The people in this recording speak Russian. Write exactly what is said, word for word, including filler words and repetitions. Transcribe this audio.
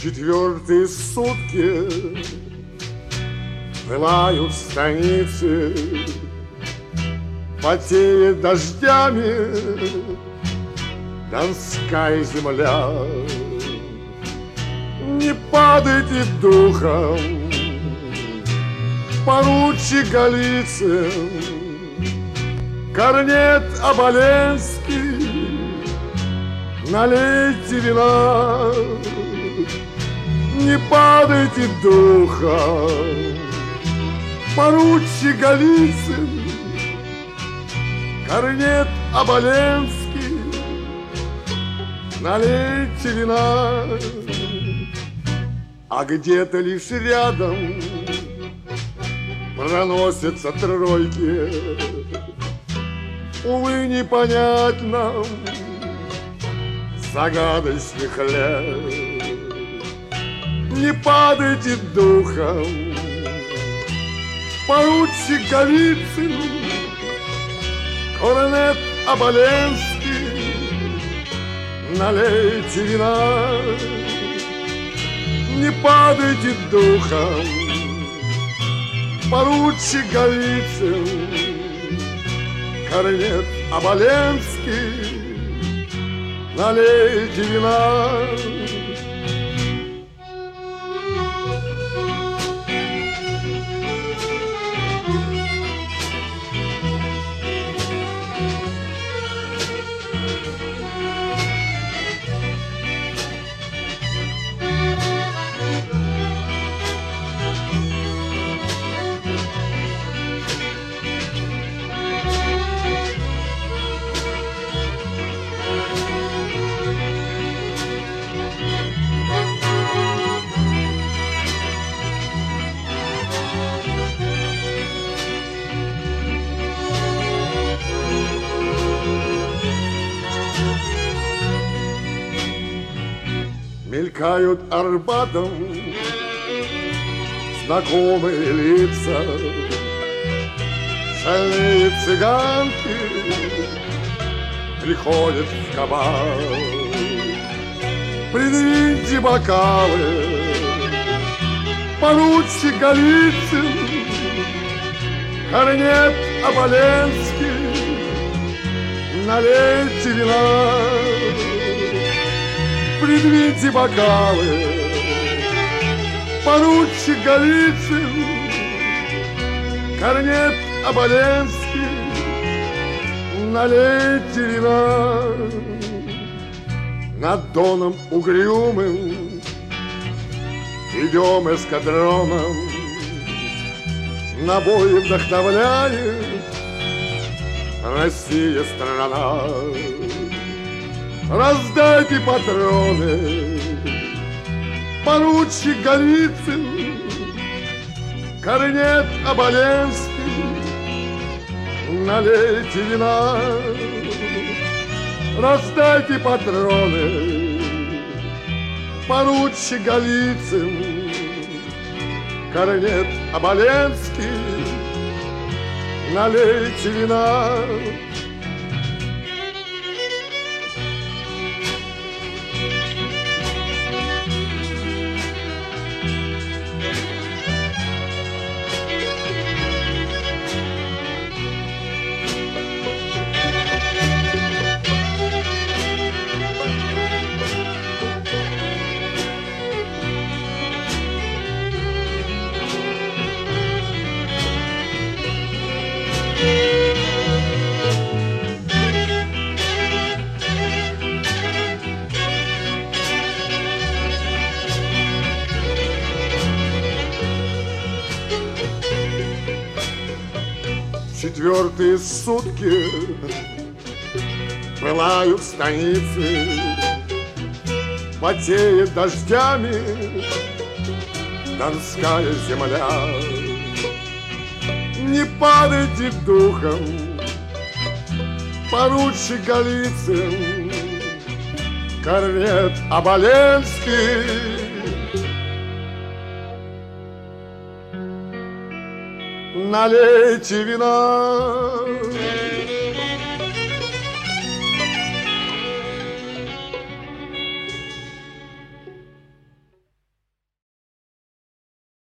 Четвертые сутки пылают станицы, потеет дождями Донская земля. Не падайте духом, поручик Голицын, корнет Оболенский, налейте вина. Не падайте духом, поручик Голицын, корнет Оболенский, налейте вина. А где-то лишь рядом проносятся тройки, увы, не нам загадочных лет. Не падайте духом, поручик Голицын, корнет Оболенский, налейте вина. Не падайте духом, поручик Голицын, корнет Оболенский, налейте вина. Мелькают Арбатом знакомые лица, шальные цыганки приходят в кабак. Придвиньте бокалы, поручик Голицын, корнет Оболенский, налейте вина. Придвиньте бокалы, поручик Голицын, корнет Оболенский, налейте вина. Над Доном угрюмым идем эскадроном, на бой вдохновляет Россия страна. Раздайте патроны, поручик Голицын, корнет Оболенский, налейте вина. Раздайте патроны, поручик Голицын, корнет Оболенский, налейте вина. Четвертые сутки пылают станицы, потеет дождями Донская земля. Не падайте духом, поручик Голицын, корнет Оболенский, налейте вина.